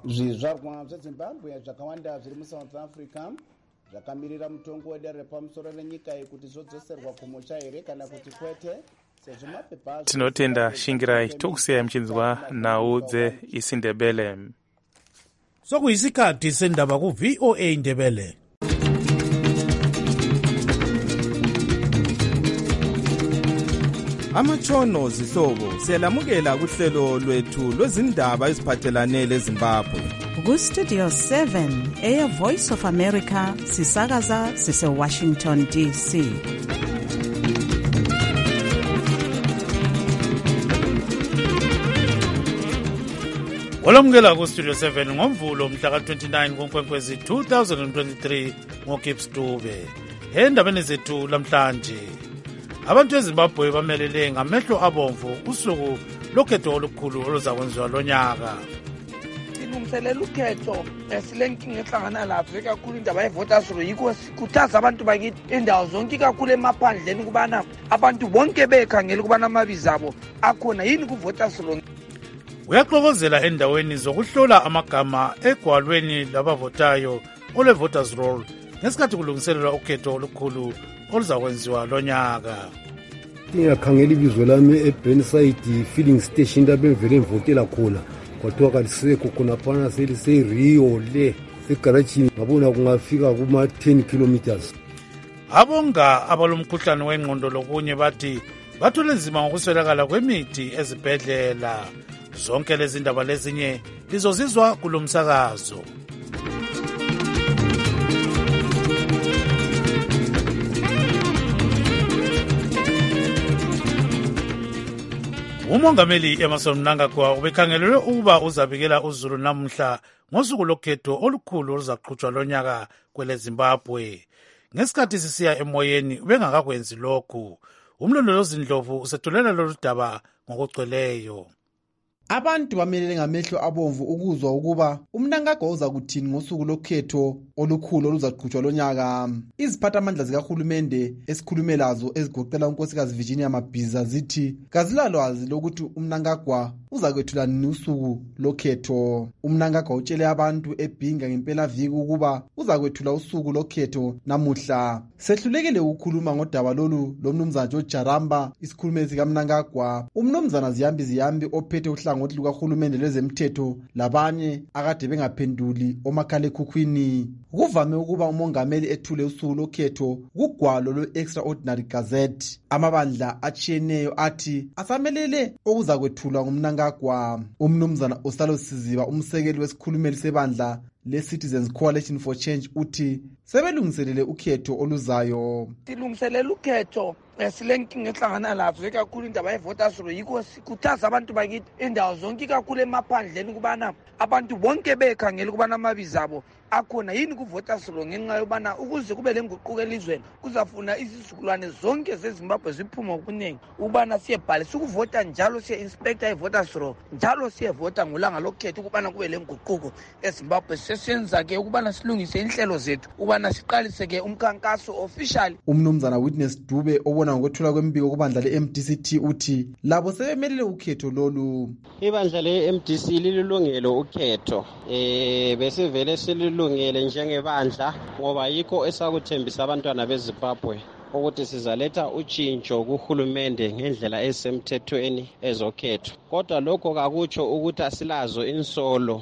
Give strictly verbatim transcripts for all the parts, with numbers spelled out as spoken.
zvizvarwa zvezimbabwe zvakawanda zviri musouth africa zvakamirira mutongo wedare repamusoro renyika iyi kuti zvodzoserwa kumusha here kana kuti kwete. Tinotenda Shingirai tokusiyai muchinzwa nhau dzeIsiNdebele. Sokuyisikhathi sendaba ku V O A Ndebele. Amatshono zihlobo siyalamukela kuhlelo lwethu lwezindaba eziphathelane leZimbabwe. Ku Studio seven Air Voice of America sisakaza sise Washington D C. Olamukela ku Studio seven ngomvulo mhla ka twenty-nine kuNkwenkwezi two thousand twenty-three ngoGibbs Dube. Endabeni zethu lamhlanje, abantu eZimbabwe bamelele ngamehlo abomvu usuku lokhetho olukhulu oluzakwenziwa lonyaka. Silungiselela ukhetho esilenkinga ehlangana lapho kakhulu indaba yevoters roll, yikho sikhuthaza abantu bakithi indawo zonke kakhulu emaphandleni kubana abantu bonke bekhangela kubana amabizo abo akhona yini ku voters roll. Uyaxokozela endaweni zokuhlola amagama egwalweni labavotayo ole voters roll ngesikhathi kulungiselelwa ukhetho olukhulu oluzakwenziwa lonyaka. Ngiyakhangela ibizo lami eBurnside filling station lapho engivele ngivotela khona, kwathiwa kalisekho khona phana seliseRio le egaragini, ngabona kungafika kuma ten kilometers. Abonga abalomkhuhlane wengqondo lokunye bathi bathole nzima ngokuswelakala kwemithi ezibhedlela. Zonke lezi ndaba lezinye lizozizwa kulomsakazo. Umongameli Emmerson Mnangagwa ubekhangelelwe ukuba uzabikela uZulu namuhla ngosuku lokhetho olukhulu oluzaqhutshwa lonyaka kwele Zimbabwe. Ngesikhathi sisiya emoyeni ubengakakwenzi lokhu. Umlondolozi Ndlovu usethulela lolu daba ngokugcweleyo. Abantu bamelele ngamehlo abomvu ukuzwa ukuba uMnangagwa uza kuthini ngosuku lokhetho olukhulu oluzaqhutshwa lonyaka. Iziphathamandla zikahulumende esikhulume lazo ezigoqela unkosikazi Virginia Mabhiza zithi kazilalwazi lokuthi uMnangagwa uza kwethula nini usuku lokhetho. uMnangagwa utshele abantu eBhinga ngempela viki ukuba uza kwethula usuku lokhetho namuhla. Sehlulekile ukukhuluma ngodaba lolu lomnumzana George Jaramba, isikhulumeli sikaMnangagwa. Umnumzana Ziyambi Ziyambi ophethe uhlangothi lukahulumende lwezemthetho labanye akade bengaphenduli omakhalekhukhwini. Kuvame ukuba umongameli ethule usuku lokhetho kugwalo lwe-Extraordinary Gazette. Amabandla atshiyeneyo athi asamelele okuza kwethulwa nguMnangagwa. Umnumzana Osalo Siziba, umsekeli wesikhulumeli sebandla le-Citizens Coalition for Change, uthi sebelungiselele ukhetho oluzayo. Silungiselela ukhetho esilenkinga ehlangana lapho kakhulu indaba yevoters roll, yikho sikhuthaza abantu bakithi indawo zonke kakhulu emaphandleni kubana abantu bonke bekhangela kubana amabizo abo akhona yini ku voters roll, ngenxa yobana ukuze kube lenguquko elizweni kuzafuna izizukulwane zonke zeZimbabwe ziphume ngokuningi ubana siyebhalisa ukuvota, njalo siye inspector yevoters roll, njalo siyevota ngolanga lokhetho ukubana kube lenguquko eZimbabwe. Sesenza ke ukubana silungise inhlelo zethu ubana siqalise ke umkhankaso official. Umnumzana Witness Dube obona ngokwethula kwembiko kubandla le-M D C T uthi labo sebemelele ukhetho lolu. Ibandla le-M D C lililungelo ukhetho, eh besivele sililungele njengebandla ngoba yikho esakuthembisa abantwana beZimbabwe ukuthi sizaletha utshintsho kuhulumende ngendlela esemthethweni ezokhetho. Kodwa lokho kakutsho ukuthi asilazo insolo,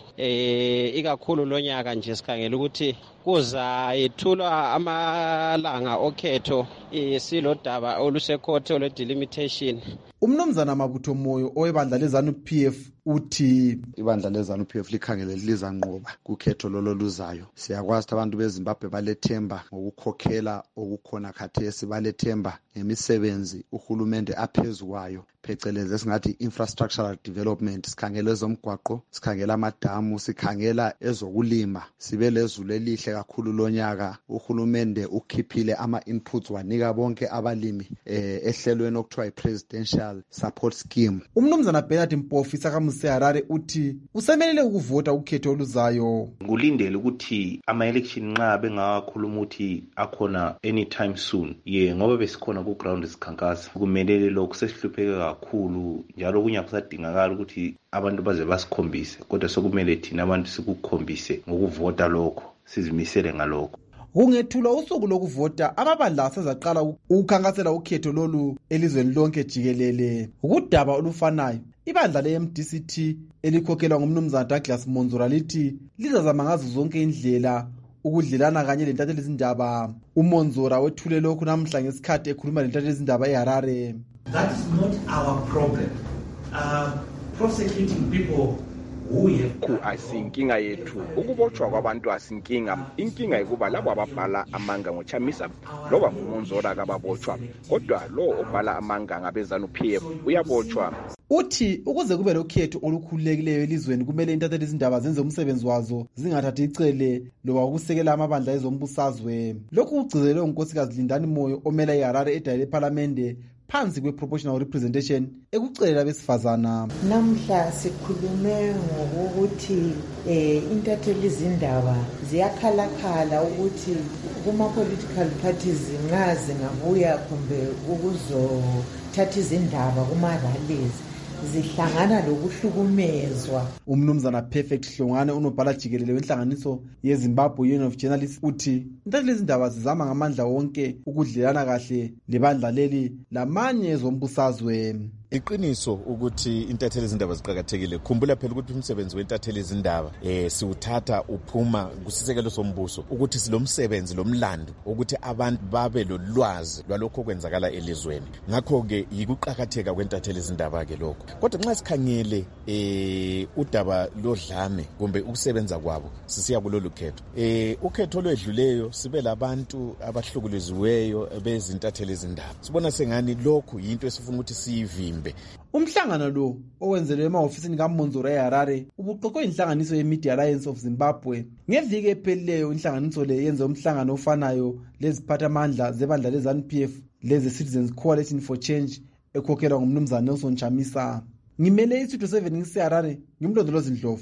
eh ikakhulu lonyaka nje sikhangela ukuthi kuza yethulwa amalanga okhetho silodaba olusekhotho lwe-delimitation. Umnumzana Mabutho Moyo owebandla leZanu P F uthi ibandla leZanu P F likhangele lizanqoba kukhetho lolo luzayo. Siyakwazi abantu beZimbabwe balethemba ngokukhokhela okukhona khathesi, balethemba ngemisebenzi uhulumende aphezukwayo phecelezi esingathi infrastructural development. Sikhangela ezomgwaqo, sikhangela amadamu, sikhangela ezokulima. Sibe lezulu elihle kakhulu lonyaka. Uhulumende ukhiphile ama-inputs wanika bonke abalimi eh, ehlelweni okuthiwa i-presidential support scheme. Umnumzana Bernard Mpofu sakaMuse Harare uthi usemelele ukuvota ukhetho oluzayo. Ngulindele ukuthi ama-election nxa bengakhuluma ukuthi akhona anytime soon, ye ngoba besikhona ku ground sikhankasa, kumelele lokhu sesihlupheke kakhulu njalo kunye akusadingakala ukuthi abantu baze basikhombise kodwa sokumele thina abantu sikukhombise ngokuvota lokho sizimisele ngalokho. Kungethulwa usuku lokuvota amabandla asezaqala ukukhankasela ukhetho lolu elizweni lonke jikelele. Ukudaba olufanayo ibandla le-M D C T elikhokhelwa ngumnumzana Douglas Monzora lithi lizazama ngazo zonke indlela ukudlelana kanye lentatheli zindaba. uMonzora wethule lokhu namhla ngesikhathi ekhuluma lentatheli zindaba eHarare. That is not our problem. Uh, prosecuting people ku asinkinga yethu ukubotshwa kwabantu asinkinga inkinga ikuba labo ababhala amanga ngoChamisa loba nguMonzora kababotshwa kodwa lo obhala amanga ngabezanu P F uyabotshwa. Uthi ukuze kube lokhetho olukhululekileyo elizweni kumele intatheli izindaba zenze umsebenzi wazo zingathathi icele loba ukusekela amabandla ezombusazwe. Lokhu kugcizelwe unkosikazi Lindani Moyo omela iHarare edayile eParliamente phansi kwe-proportional representation ekucelela abesifazana. Namhla sikhulume ngokuthi eh intatheli izindaba ziyakhalakhala ukuthi kuma-political parties zingaze ngabuya kumbe ukuzothatha izindaba kuma-rallies zihlangana lokuhlukumezwa. Umnumzana Perfect Hlongane unobhala jikelele wenhlanganiso yeZimbabwe Union of Journalists uthi intatheli izindaba zizama ngamandla wonke ukudlelana kahle lebandla leli lamanye ezombusazwe. Iqiniso ukuthi intatheli izindaba ziqhakathekile. Khumbula phela ukuthi umsebenzi weintatheli izindaba eh siwuthatha uphuma kusisekelo sombuso ukuthi silomsebenzi lomlando ukuthi abantu babe lolwazi lwalokho kwenzakala elizweni. Ngakho ke yikuqhakatheka kweintatheli izindaba ke lokho. Kodwa nxa sikhangele eh udaba lodlame kumbe ukusebenza kwabo sisiya kulolu khetho. Eh ukhetho lwedluleyo sibe labantu abahlukuliziweyo bezintatheli izindaba. Sibona sengani lokho into esifuna ukuthi siyivimbe. Umhlangano lo owenzelwe emahofisini kaMonzora eHarare ubuqoqwe inhlanganiso ye-Media Alliance of Zimbabwe. Ngeviki ephelileyo inhlanganiso le yenze umhlangano ofanayo leziphathamandla zebandla leZANU P F leze Citizens Coalition for Change ekhokhelwa ngumnumzana Nelson Chamisa. Ngimele isitho seven ngiseHarare ngimlondolozi Ndlovu.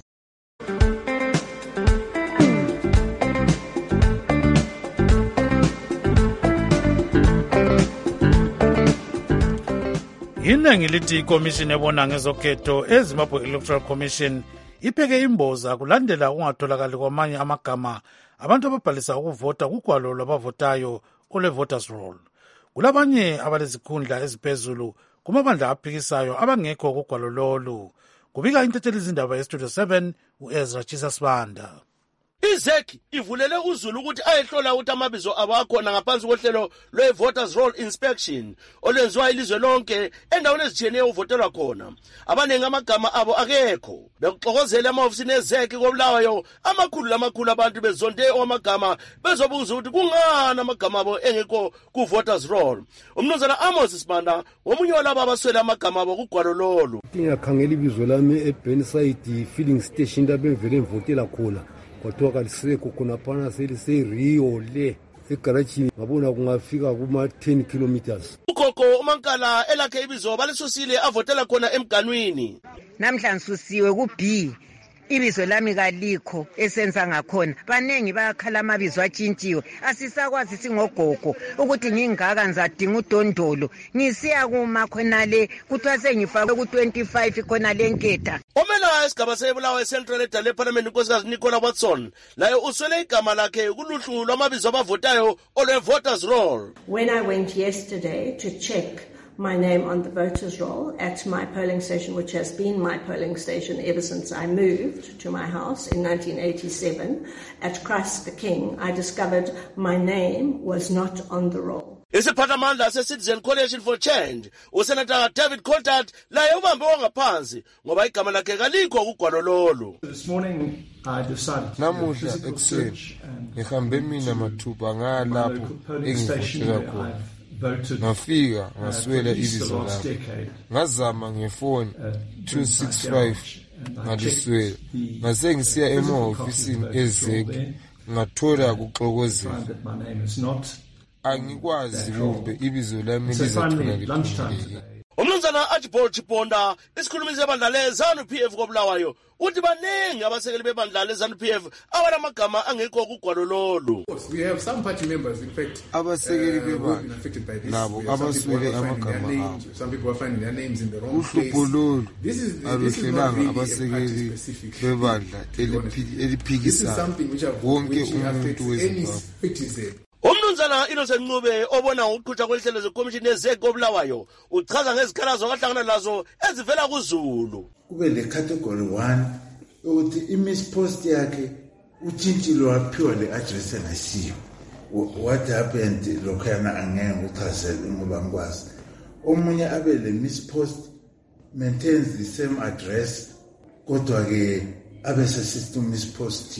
Iningi lithi ikomishini ebona ngezokhetho eZimbabwe Electoral Commission ipheke imboza kulandela ungatholakali kwamanye amagama abantu ababhalisa ukuvota kugwalo lwabavotayo ole-voters roll. Kulabanye abalezikhundla eziphezulu kumabandla aphikisayo abangekho kugwalo lolu. Kubika intatheli izindaba yestudio seven u-Ezra Chisasibanda. iZEC ivulele uZulu ukuthi ayehlola ukuthi amabizo abo akhona ngaphansi kohlelo lwe-voters roll inspection olwenziwa ilizwe lonke endaweni ezitshiyeneyo uvotelwa khona. Abaningi amagama abo akekho. Bekuxokozela amahofisini eZEC kobulawayo amakhulu lamakhulu abantu bezonde amagama bezobuza ukuthi kungani amagama abo engekho ku-voters roll. Umnumzana Amos Sibanda omunye walabo abaswele amagama abo kugwalo lolu. Ngingakhangela ibizo lami eBurnside filling station lapho engivele ngivotela khona. Kwathiwa kalisekho khona phana seliseRio le egarajini ngabona kungafika kuma ten kilometers. Ugogo uMankala elakhe ibizo balisusile avotela khona emganwini. Namhla ngisusiwe ku B ibizo lami kalikho esenza ngakhona. Banengi bayakhala amabizo atshintshiwe. Asisakwazi singogogo ukuthi ngingaka ngizadinga udondolo. Ngisiya kuma khona le kuthiwa sengifake ku twenty-five khona le nketha. Omela esigaba sebulawa eCentral edale eParliament unkosikazi Nicola Watson laye uswele igama lakhe kuluhlu lwamabizo abavotayo ole-voters roll. When I went yesterday to check my name on the voters roll at my polling station, which has been my polling station ever since I moved to my house in nineteen eighty-seven at Christ the King, I discovered my name was not on the roll. Isiphathamandla se-Citizen Coalition for Change uSenator David Coltart laye ubambe wangaphansi ngoba igama lakhe kalikho kugwalo lolu. Namuhla ekuseni ngihambe mina mathupha ngalapho engivotela khona. Ngafika ngaswela ibizo lami. Ngazama ngefoni two six five ngaliswela. Ngase ngisiya emahofisini eZEC ngathola kuxokozela. Angikwazi kumbe ibizo lami lizathola likhululekile. Umnumzana umnumzana Archibald Chiponda isikhulumisi sebandla le-ZANU P F koBulawayo uthi baningi abasekeli bebandla le-ZANU P F abanamagama angekho kugwalo lolu. We have some party members, in fact, abasekeli uh, who have bebandla been affected by this. nabo We have some people abaswele who are finding their amagama names, abo. some people are finding their names in the wrong place. Uhlupho This is this is not aluhlelanga really a abasekeli party-specific thing, bebandla to be honest. This is eliphikisayo something which have- wonke which umuntu affects any weZimbabwe. citizen. Umnumzana Innocent Ncube obona ngokuqhutshwa kwehlelo zekomishini yezeko koBulawayo uchaza ngezikhalazo abahlangana nazo ezivela kuZulu. Kube le category one ukuthi i-miss post yakhe utshintshile waphiwa le address engasiyo. What happened lokhana angeke ngichazele ngoba ngikwazi. Omunye abe le miss post maintains the same address kodwa ke abe se system miss post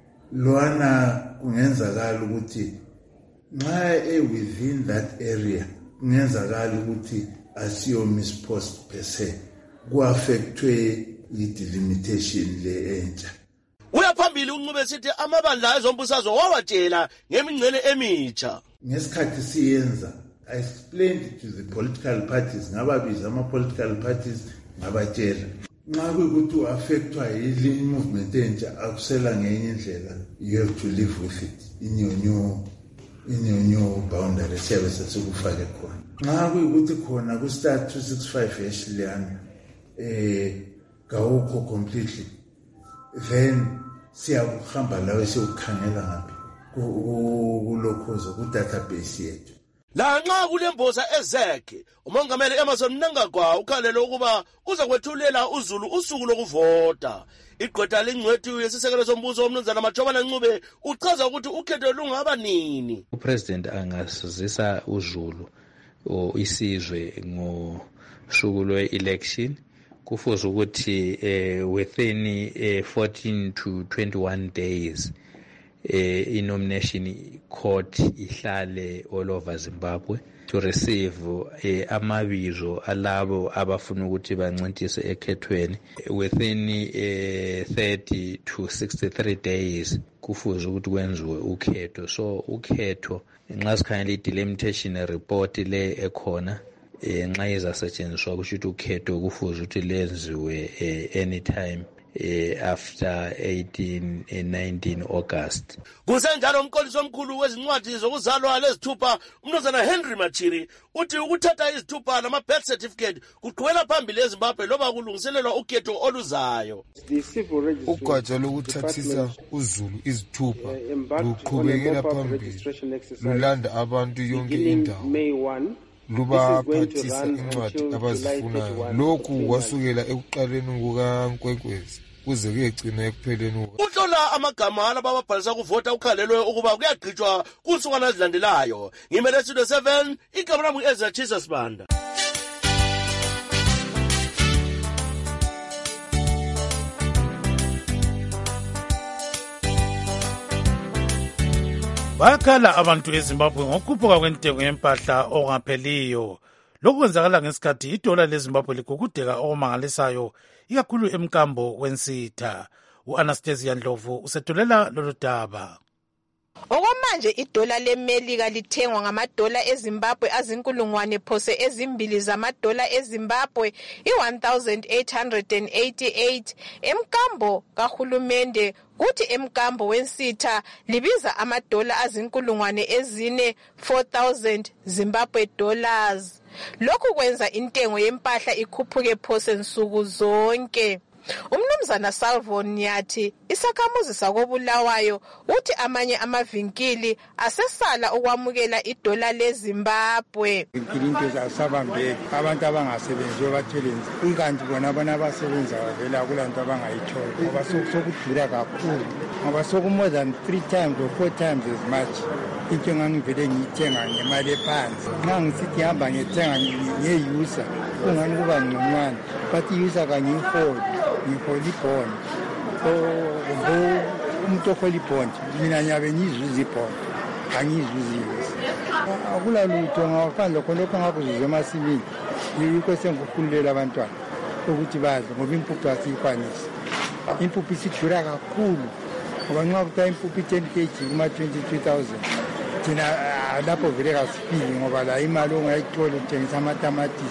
loana kungenzakala ukuthi nxa e within that area kungenzakala ukuthi asiyo miss post per se ku-affectwe i-delimitation le entsha. Uyaphambili uNcube sithi amabandla ezombusazwe wawatshela ngemingcele emitsha. Ngesikhathi siyenza I explained it to the political parties ngababiza ama-political parties ngabatshela nxa kuyukuthi u-affectwa yile movement entsha akusela ngenye indlela you have to live with it in your new in your new boundary siyabe sesikufake khona nxa kuyukuthi khona ku-start two sixty-five hash leyana eh kawukho completely then siyakuhamba lawe siyukhangela ngaphi kulokhoza ku-database yethu. Lanxa kulemboza ezekhe umongameli Emmerson Mnangagwa ukhalele ukuba uza kwethulela uZulu usuku lokuvota. Igqwetha lengcwethu yesisekelo sombuso umnumzana Majobana Ncube uchaza ukuthi ukhetho lungaba nini. Upresident angasizisa uZulu o isizwe ngosuku lwe-election kufuze ukuthi eh, within eh, fourteen to twenty-one days eh, i-nomination court ihlale all over Zimbabwe to receive eh, amabizo alabo abafuna ukuthi bancintise ekhethweni within eh, thirty to sixty-three days kufuze ukuthi kwenziwe ukhetho. So ukhetho nxa sikhangela i-delimitation report le ekhona nxa izasetshenziswa kusho ukuthi ukhetho kufuze ukuthi lenziwe anytime after eighteen nineteen August. Kusenjalo umqondisi omkhulu wezincwadi zokuzalwa lezithupha umnumzana Henry Machiri uthi ukuthatha izithupha nama birth certificate kuqhubela phambili eZimbabwe loba kulungiselelwa ukhetho oluzayo. Ugatsha lokuthathisa uZulu izithupha luqhubekela phambili lulanda abantu yonke indawo lubaphathisa incwadi abazifunayo. Lokhu kwasukela ekuqaleni kukaNkwenkwezi kuze kuyegcina ekupheleni. Uhlola amagama alabo ababhalisa kuvota ukhalelwe ukuba kuyagqitshwa kunsukwana ezilandelayo. Ngimele Studio seven igama lami Ezra Jesus Banda. Bayakhala abantu eZimbabwe ngokukhuphuka kwentengo yempahla okungapheliyo. Lokhu kwenzakala ngesikhathi idola leZimbabwe ligugudeka okumangalisayo ikakhulu emkambo wensitha. U-Anastasia Ndlovu usethulela lolu daba. Okwamanje idola leMelika lithengwa ngamadola eZimbabwe azinkulungwane phose ezimbili zamadola eZimbabwe i-one thousand eight hundred eighty-eight emkambo kahulumende kuthi emkambo wensitha libiza amadola azinkulungwane ezine four thousand Zimbabwe dollars. Lokhu kwenza intengo yempahla ikhuphuke phose nsuku zonke. Umnumzana Salvo Nyathi isakhamuzi sakoBulawayo uthi amanye amavinkili asesala ukwamukela idola leZimbabwe. Into zasabambeki abantu abangasebenziyo batholenze ikanti bona bona abasebenza bavela kulanto abangayithola ngoba sokudura kakhulu ngoba soku more than three times or four times as much into engangivele ngiyithenga ngemali ephansi nxa ngisithi hamba ngiyethenga ngeyusa kungani kuba ngconywana but iyusa kangiyiholi ngiholi ibhondi umuntu oholi ibhondi mina nyabe ngiyizuza ibhondi angiyizuzisi akulalutho ngaphandle khonokho ngakuzuza emasimini yikho sengikukhululela abantwana ukuthi badle ngoba impuphu asiyikwanisi impuphu isidura kakhulu ngoba nxa kuthiwa impuphu i-ten kg kuma-twenty-two thousand thina lapho vele kasifiki ngoba la imali ongayithola uthengisa amatamatisi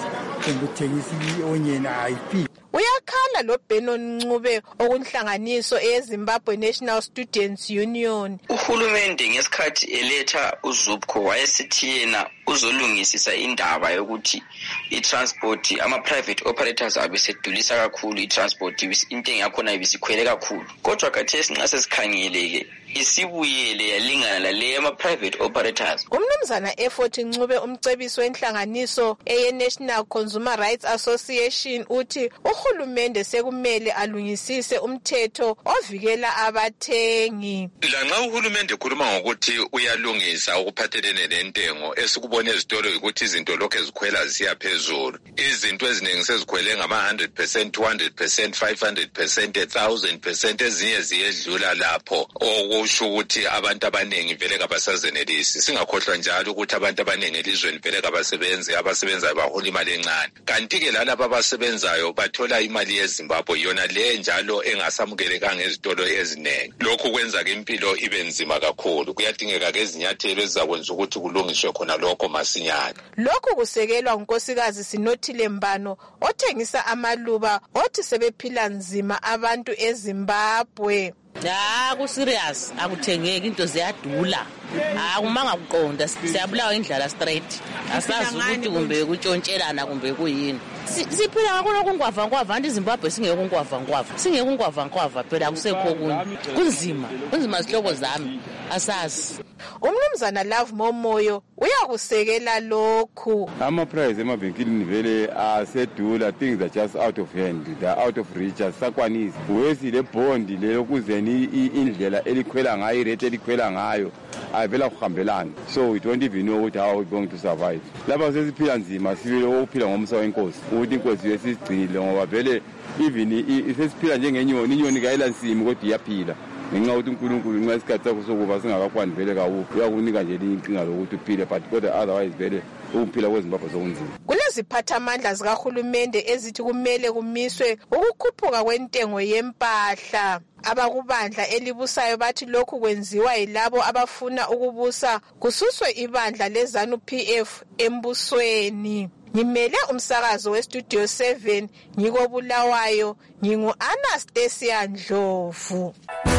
kumbe uthengisa i-onion ayifiki. Uyakhala lo Benon Ncube okunhlanganiso eZimbabwe National Students Union. Uhulumende ngesikhathi eletha uZupco wayesithi yena uzolungisisa indaba yokuthi i-transport ama-private operators abesedulisa kakhulu i-transport intengo yakhona ibisikhwele kakhulu. Kodwa khathesi nxa sesikhangeleke isibuyele yalingana lale ama-private operators. Umnumzana Effort Ncube umcebiso wenhlanganiso eye-National Consumer Rights Association uthi uhulumende sekumele alungisise umthetho ovikela abathengi. Lanxa uhulumende ukhuluma ngokuthi uyalungisa ukuphathelene nentengo, esikubone ezitolo ukuthi izinto lokho ezikhwela zisiya phezulu. Izinto eziningi sezikhwele ngama one hundred percent, two hundred percent, five hundred percent, one thousand percent, ezinye ziyedlula lapho. Okusho ukuthi abantu abaningi vele kabasazenelisi. Singakhohlwa njalo ukuthi abantu abaningi elizweni vele kabasebenzi, abasebenzayo bahola imali encane. Kanti ke lalabo abasebenzayo bathola imali yeZimbabwe yona le njalo engasamukelekanga ezitolo eziningi. Lokho kwenza ke impilo ibe nzima kakhulu. Kuyadingeka ke izinyathelo ezizakwenza ukuthi kulungiswe khona lokho masinyane. Lokhu kusekelwa unkosikazi Sinothile Mbano othengisa amaluba othi sebephila nzima abantu eZimbabwe. Ya ku serious akuthengeki into ziyadula. Akumanga kuqonda siyabulawa indlala straight. Asazi ukuthi kumbe kutshontshelana kumbe kuyini. Siphila ngakho kungwava ngwava iZimbabwe singeke kungwava ngwava. Singeke kungwava ngwava phela akusekho kunye. Kunzima, kunzima isihloko zami. Asazi. Umnumzana Love Momoyo uyakusekela lokhu. Ama price emavenkilini vele asedula, things are just out of hand, they are out of reach, asakwanisi. Wesi le bond le lokuzeni indlela elikhwela ngayo, rate elikhwela ngayo ayivela kuhambelana. So we don't even know how we're going to survive. Lapha sesiphila nzima sivile ukuphila ngomsa wenkosi. Ukuthi inkosi yesigcile ngoba vele even sesiphila njengenyoni, inyoni kayila nsimi kodwa iyaphila. Ngenxa ukuthi uNkulunkulu nxa isikhathi sakho sokuba singakakwani vele kawuphi uyakunika nje inkinga lokuthi uphile, but kodwa otherwise vele ukuphila kweZimbabwe sokunzima. Kuleziphathamandla zikahulumende ezithi kumele kumiswe ukukhuphuka kwentengo yempahla. Abakubandla elibusayo bathi lokhu kwenziwa yilabo abafuna ukubusa kususwe ibandla leZANU P F embusweni. Ngimele umsakazo weStudio seven ngikobulawayo ngingu Anastasia Ndlovu.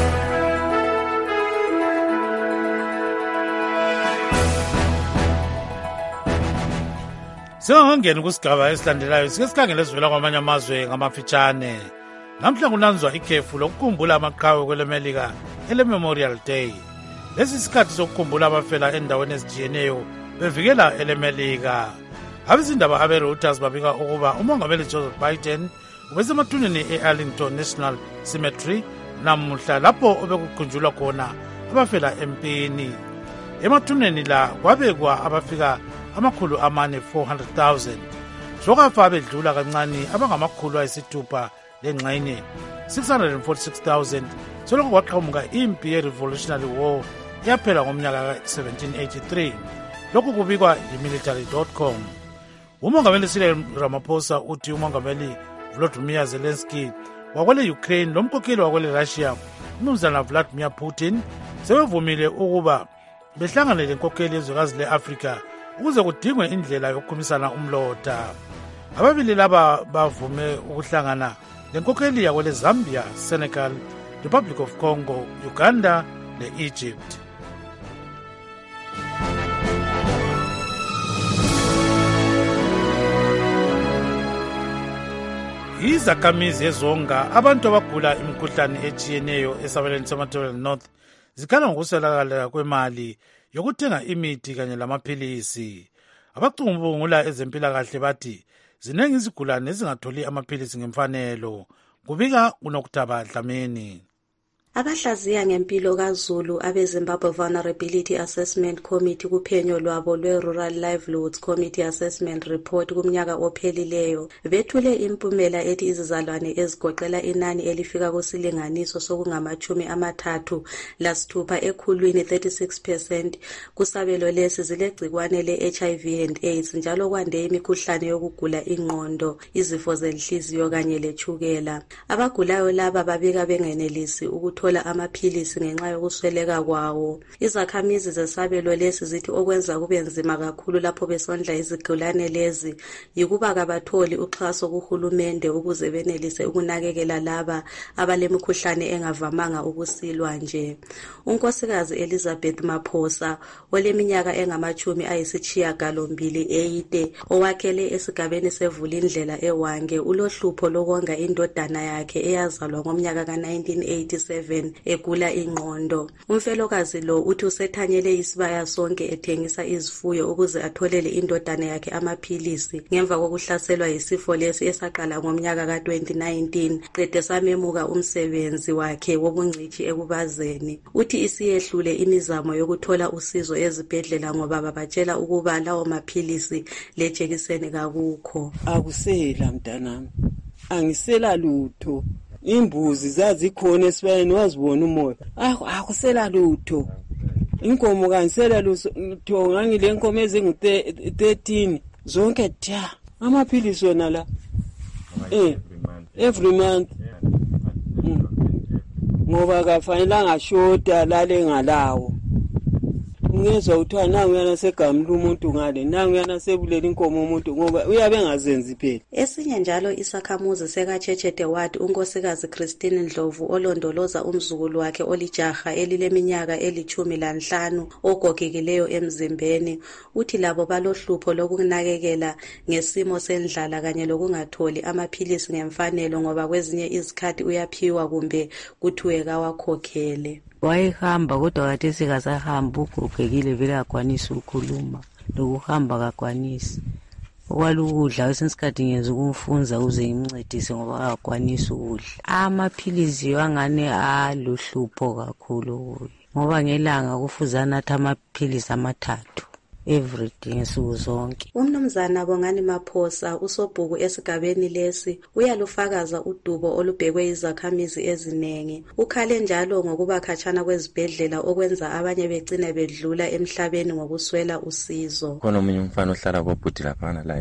Singangena kusigaba esilandelayo sike sikhangele ezivela kwamanye amazwe ngamafitshane. Namhla kunanzwa ikhefu lokukhumbula amaqhawe kwelemelika ele Memorial Day. Lesi sikhathi sokukhumbula abafela endaweni ezijiyeneyo bevikela elemelika. Abezindaba abe-Reuters babika ukuba umongameli Joseph Biden ubesemathuneni e-Arlington National Cemetery namuhla lapho obekukhunjulwa khona abafela empini. Emathuneni la kwabekwa abafika amakhulu amane four hundred thousand. Sokafa abedlula kancane abangamakhulu ayisithupha lengxenye six hundred forty-six thousand. Soloko kwaqhamuka impi ye-Revolutionary War eyaphela ngomnyaka ka seventeen eighty-three. Lokhu kubikwa yi-military dot com. Umongameli Cyril Ramaphosa uthi umongameli Volodymyr Zelensky wakwele Ukraine lomkhokheli wakwele Russia umnumzana Vladimir Putin sebevumile ukuba behlanganele inkokheli yezwekazi le-Afrika ukuze kudingwe indlela yokukhumisana umlota. Ababili laba bavume ukuhlangana lenkokheli yakwele Zambia, Senegal, Republic of Congo, Uganda le-Egypt. Izakhamizi ezonga abantu abagula imikhuhlane etshiyeneyo esabelweni seMatabeleland North zikhala ngokuswelakala kwemali yokuthenga imithi kanye lamaphilisi. Abacubungula ezempilakahle bathi zinengi izigulane ezingatholi amaphilisi ngemfanelo. Kubika uNokutaba Dlamini. Abahlaziya ngempilo kaZulu abeZimbabwe Vulnerability Assessment Committee kuphenyo lwabo lwe-Rural Livelihoods Committee Assessment Report kumnyaka ophelileyo bethule impumela ethi izizalwane ezigoqela inani elifika kusilinganiso sokungamachumi amathathu lasithupha ekhulwini thirty-six percent kusabelo lesi zilegcikwane le-H I V and AIDS njalo kwande imikhuhlane yokugula ingqondo, izifo zenhliziyo kanye lechukela. Abagulayo laba babika bengenelisi ukuthola ukuthola amaphilisi ngenxa yokusweleka kwawo. Izakhamizi zesabelo lesi zithi okwenza kube nzima kakhulu lapho besondla izigulane lezi yikuba kabatholi uxhaso kuhulumende ukuze benelise ukunakekela laba abalemikhuhlane engavamanga ukusilwa nje. Unkosikazi Elizabeth Maphosa oleminyaka engamachumi ayisitshiyagalombili eyide owakhele esigabeni sevulindlela eWange ulohlupho lokonga indodana yakhe eyazalwa ngomnyaka ka nineteen eighty-seven egula ingqondo. Umfelokazi lo uthi usethanyele isibaya sonke ethengisa izifuyo ukuze atholele indodana yakhe amaphilisi ngemva kokuhlaselwa yisifo lesi esaqala ngomnyaka ka twenty nineteen qede samemuka umsebenzi wakhe wobungcithi ekubazeni. Uthi isiyehlule imizamo yokuthola usizo ezibhedlela ngoba babatshela ukuba lawo maphilisi lejekiseni kakukho. Akusela mntanami, angisela lutho. Imbuzi zazikhona esibayeni wazibona umoya. Akusela lutho. Inkomo kanisela lutho ngangile nkomo ezingu thirteen zonke tya. Amaphilisi wona la. Eh every month. Ngoba kafanele ngashota lale ngalawo. Ngezwe uthiwa nangu yana segamla umuntu ngale, nangu yana sebulela inkomo umuntu ngoba uyabe engazenzi phela. Esinye njalo isakhamuzi sekaChechete Ward unkosikazi Christine Ndlovu olondoloza umzukulu wakhe olijaha elileminyaka elithumi lanhlanu ogogekileyo emzimbeni uthi labo balohlupho lokunakekela ngesimo sendlala kanye lokungatholi amaphilisi ngemfanelo ngoba kwezinye izikhathi uyaphiwa kumbe kuthiwe kawakhokhele. Wayehamba kodwa kade sekasahamba ugogekile vele akwanisa ukukhuluma lokuhamba kakwanisi. Okwalukudla kwesinye isikhathi ngenza ukumfunza uze imncedise ngoba akwanisa ukudla. Amaphilisi wangane aluhlupho kakhulu ngoba ngelanga kufuze anathe amaphilisi amathathu everyday nsuku zonke. Umnumzana Bongani Maphosa usobhuku esigabeni lesi uyalufakaza udubo olubhekwe izakhamizi ezinengi. Ukhale njalo ngokuba khatshana kwezibhedlela okwenza abanye begcine bedlula emhlabeni ngokuswela usizo. Khona umunye umfana ohlala kobhuti laphana la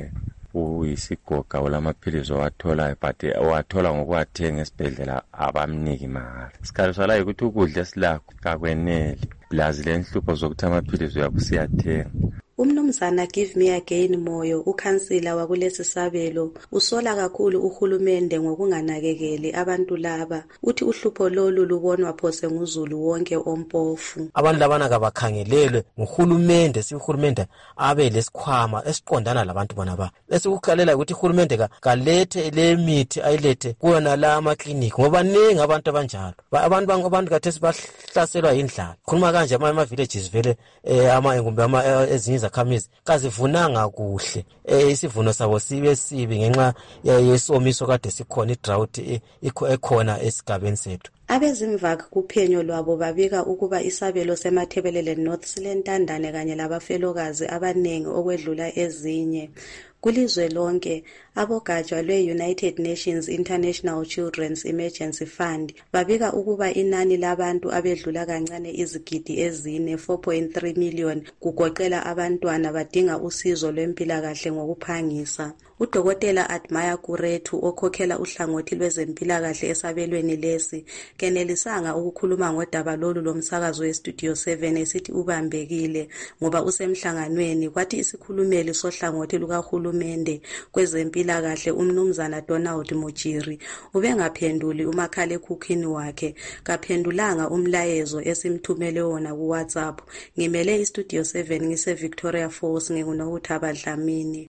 uyisigoga olamaphilisi owatholayo but owathola ngokuwathenga esibhedlela abamniki mahhala. Sikhaliswa la ukuthi ukudla esilakho kakweneli blazi lenhlupho zokuthi amaphilisi uyabusiyathenga. Umnumzana Give Me Again Moyo ukhansila wakulesi sabelo usola kakhulu uhulumende ngokunganakekeli abantu laba. Uthi uhlupho lolu lubonwa phose nguzulu wonke ompofu. Abantu labana kabakhangelelwe nguhulumende, si uhulumende abe lesikhwama esiqondana labantu bona ba. Esikukhalela ukuthi uhulumende kalethe le mithi ayilethe kuona la ama clinic ngoba ningi abantu abanjalo. Abantu abantu kathesi bahlaselwa indlala. Khuluma kanje ama villages vele ama ngumbe ama ezinye zakhamizi kazivunanga kuhle eh isivuno sabo sibe sibi ngenxa yesomiso kade sikhona idrought ekhona esigabeni sethu. Abezimvaka kuphenyo lwabo babika ukuba isabelo semathebelele North silentandane kanye labafelokazi abanengi okwedlula ezinye. Kulizwe lonke abogatsha lwe-United Nations International Children's Emergency Fund babika ukuba inani labantu abedlula kancane izigidi ezine four point three million kugoqela abantwana badinga usizo lwempilakahle ngokuphangisa. Udokotela Admire Kuretu okhokhela uhlangothi lwezempilakahle esabelweni lesi kenelisanga ukukhuluma ngodaba lolu lomsakazo weStudio seven esithi ubambekile ngoba usemhlanganweni kwathi isikhulumeli sohlangothi lukahulumende kwezempilakahle umnumzana Donald Mujiri ubengaphenduli umakhalekhukhwini wakhe kaphendulanga umlayezo esimthumele wona ku WhatsApp. Ngimele iStudio seven ngise Victoria Falls nginguNokuthaba Dlamini.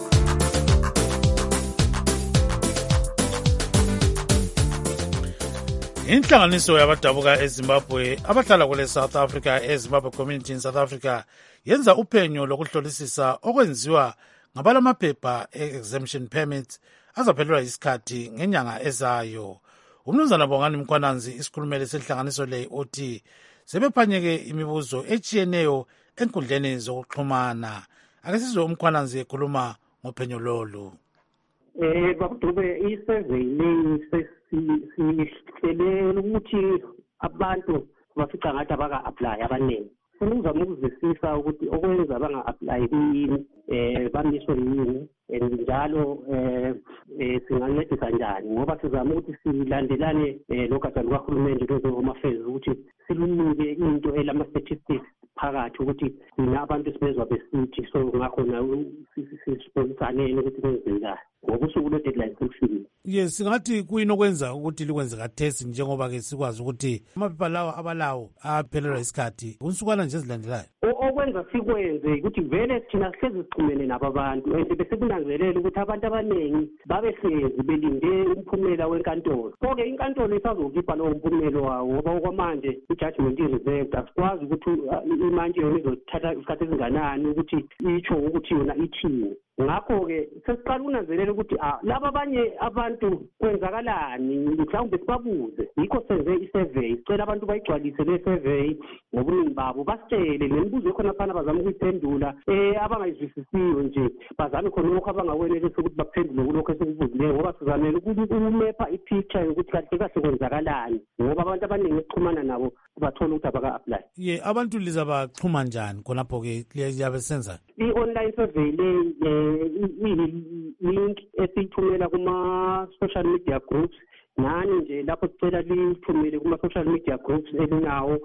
Inhlanganiso yabadabuka eZimbabwe abahlala kule South Africa eZimbabwe Community in South Africa yenza uphenyo lokuhlolisisa okwenziwa ngabalamaphepha exemption permits azaphelelwa isikhathi ngenyanga ezayo. Umnumzana Bongani Mkhwananzi isikhulumeli senhlanganiso le uthi sebephanyeke imibuzo etshiyeneyo enkundleni zokuxhumana. Ake sizwe uMkhwananzi ekhuluma ngophenyo lolu. Eh bakudube isurvey leyi sihlele ukuthi abantu bafica ngathi abaka apply abaningi funa ukuzama ukuzwisisa ukuthi okwenza banga-aplayi kuyini um bamiswe yini and njalo eh singancedisa kanjani ngoba sizama ukuthi silandelane logatsha lukahulumende lwezoma affairs ukuthi silunike into elama statistics phakathi ukuthi sina abantu sibezwa besithi so ngakho na sisibonisaneni ukuthi kwenzenjani ngoba usuku le deadline sekufikile. Yes, singathi kuyini okwenza ukuthi likwenze kathesi njengoba ke sikwazi ukuthi amaphepha lawo abalawo aphelelwa isikhathi unsukwana nje ezilandelayo. Okwenza sikwenze ukuthi vele thina sihlezi sixhumene nabo abantu and bese kunanzelela ukuthi abantu abaningi babehlezi belinde umphumela wenkantolo. Konke inkantolo isazokhipha lowo mphumela wawo ngoba okwamanje i-judgment i-reserved asikwazi ukuthi imanje yona izothatha isikhathi esinganani ukuthi itsho ukuthi yona ithini. Ngakho-ke sesiqala ukunanzelela ukuthi laba abanye abantu kwenzakalani mhlawumbe sibabuze yikho senze i-survey sicela abantu bayigcwalise le survey ngobuningi babo basitshele nemibuzo ekhona phana bazama ukuyiphendula um abangayizwisisiyo nje bazame khona lokho abangakwenelisi ukuthi baphendule kulokho esikubuzileyo ngoba sizamele ukumepha i-picture yokuthi kahle kahle kwenzakalani ngoba abantu abaningi esixhumana nabo bathola ukuthi abaka-apply. Ye abantu lizabaxhuma njani khonapho-ke liyabe senza i-online survey le i-link esiyithumela kuma-social media groups nani nje lapho sicela lithumele kuma-social media groups elinawo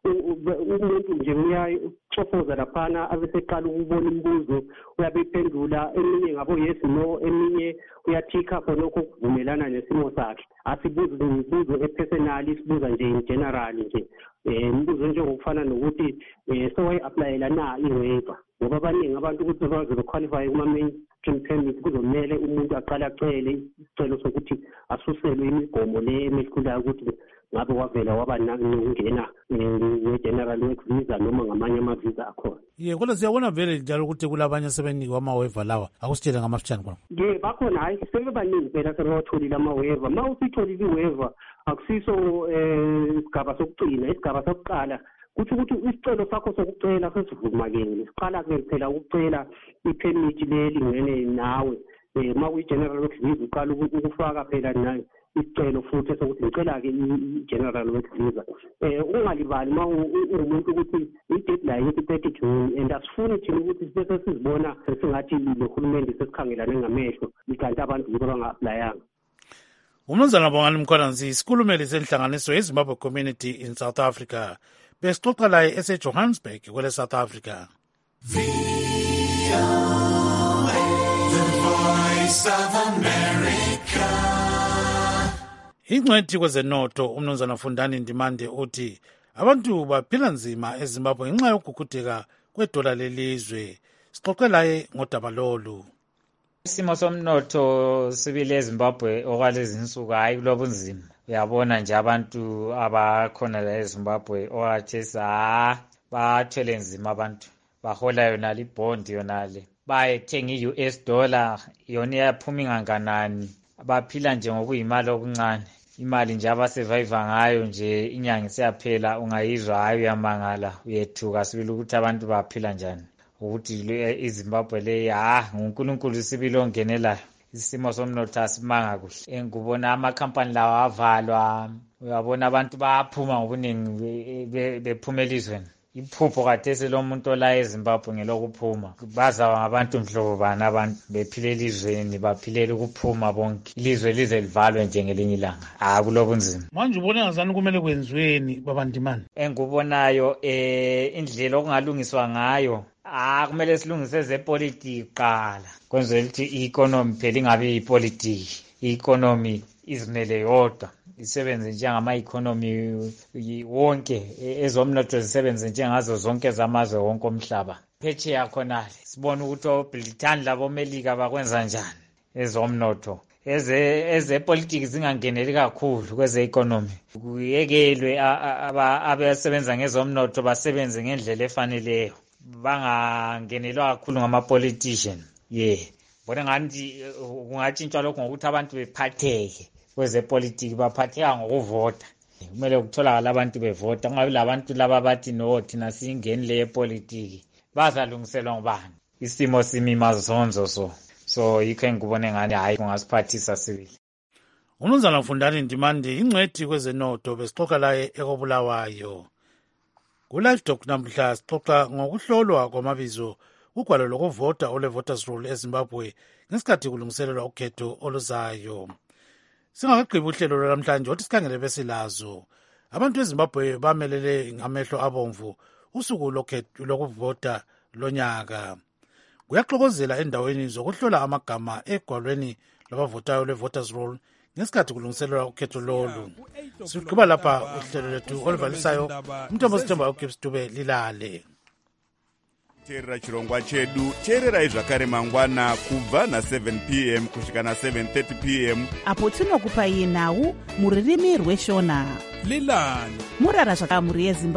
umuntu nje uyacofoza laphana abeseqala ukubona imibuzo uyabe iphendula eminye ngabo yes no eminye uyathikha khonokho ukuvumelana nesimo sakhe asibuze imibuzo epersonal isibuza nje in general nje imibuzo njengokufana nokuthi so wayi-aplayela na i-waiver ngoba abaningi abantu ukuthi bazoqualify kuma-mainstream permit kuzomele umuntu aqale acele isicelo sokuthi asuselwe imigomo le emehlulayo ukuthi ngabe wavela waba nokungena nge-general work visa noma ngamanye amavisa akhona. Ye kodwa siyabona vele njalo ukuthi kulabanye asebenikwa ama-waiver lawa akusitshele ngamafitshane khona. Ye bakhona hayi sebebaningi phela sebewatholile ama-waiver ma usitholile i-waiver akusiso um isigaba sokugcina isigaba sokuqala kuthi ukuthi isicelo sakho sokucela sesivumakele siqala-ke phela ukucela iphemithi lelingene nawe um ma kuyi-general work visa uqala ukufaka phela nayo isicelo futhi sokuthi ngicela-ke i-general work visa um ungalibali ma ungumuntu ukuthi i-deadline ithi-thirty June and asifuni thina ukuthi sibese sizibona sesingathilohulumende sesikhangelane ngamehlo ikanti abantu yibo abanga-aplayanga. Umnumzana Bongani Mkhwananzi isikhulumeli senhlanganiso yeZimbabwe Community in South Africa besixoxa laye ese-Johannesburg kwele South Africa. Ingcwethi kwezenotho umnumzana Fundani Ndimande uthi abantu baphila nzima eZimbabwe ngenxa yokugugudeka kwedola lelizwe. Sixoxe laye ngodaba lolu. Isimo somnotho sibile eZimbabwe okwalezi insuku hayi kulobunzima. Uyabona nje abantu abakhona la eZimbabwe okathesi ha bathwele nzima abantu bahola yona libond yonale bayethenga i-U S dollar yona iyaphuma inganganani baphila nje ngokuyimali okuncane imali nje abasurvive ngayo nje inyanga isiyaphela ungayizwa hayi uyamangala uyethuka sibili ukuthi abantu baphila njani ukuthi iZimbabwe le ha nguNkulunkulu sibili ongenelayo isimo somnotho asimanga kuhle ngubona amakhampani lawa avalwa uyabona abantu bayaphuma ngobuningi bephuma elizweni iphupho kathesi lo muntu ola eZimbabwe ngelokuphuma bazawa ngabantu mhlobo bani abantu bephile elizweni baphilela ukuphuma bonke ilizwe lize livalwe njengelinye ilanga akulobunzima manje ubona ngazani kumele kwenziweni babandimani engubonayo eh indlela okungalungiswa ngayo ah kumele silungise zepolitiki qala kwenzela ukuthi i-economy phela ingabe ipolitiki i-economy izimele yodwa isebenze njengama-economy wonke ezomnotho zisebenze njengazo zonke zamazwe wonke omhlaba phetsheya khonale sibona ukuthi oBrithani labomelika bakwenza njani ezomnotho ezepolitiki zingangeneli kakhulu kweze-economy kuyekelwe abasebenza ngezomnotho basebenze ngendlela efaneleyo bangangenelwa kakhulu ngama-politician ye bona ngathi kungatshintshwa lokho ngokuthi abantu bephatheke kwezepolitiki baphatheka ngokuvota kumele kutholakala abantu bevota kungabi labantu laba bathi no thina siyingenile yepolitiki bazalungiselwa ngubani isimo simimazonzo so so yikho engikubone ngani hayi kungasiphathisa sibili. Umnumzana Fundani Ndimande ingcwethi kwezenotho besixoxa laye ekobulawayo. Ku-Live Talk namhla sixoxa ngokuhlolwa kwamabizo kugwalo lokuvota ole-voters roll eZimbabwe ngesikhathi kulungiselelwa ukhetho oluzayo. Singakagqibi uhlelo lwanamhlanje othi sikhangele besilazo. Abantu eZimbabwe bamelele ngamehlo abomvu usuku lokuvota lonyaka. Kuyaxokozela endaweni zokuhlola amagama egwalweni labavotayo le-voters roll ngesikhathi kulungiselelwa ukhetho lolu. Sigqiba lapha uhlelo lethu oluvalisayo umthombo sithemba uGibbs Dube lilale. Terera chirongwa chedu chererai zvakare mangwana kubva na seven p m kusvika na seven thirty p m apo tinokupai nhau muririmi rweshona lilani murara zvakamuri yeZimbabwe.